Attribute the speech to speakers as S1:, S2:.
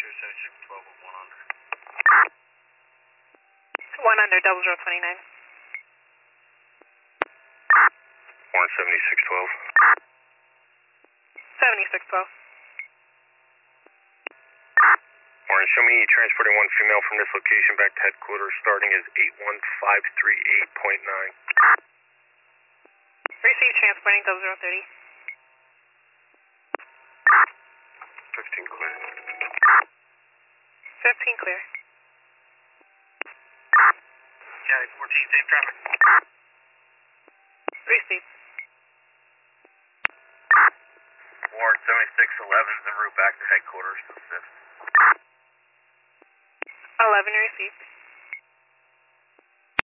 S1: 7612 with 1 under.
S2: 1 under, 0029.
S1: Warren 7612.
S2: 7612.
S1: Warren, show me transporting one female from this location back to headquarters starting as 81538.9.
S2: Receive transporting 0030.
S1: 15 clear.
S2: 15 clear.
S1: County 14, same traffic.
S2: Receive.
S1: Warren 7611's en route back to headquarters to assist.
S2: 11 received.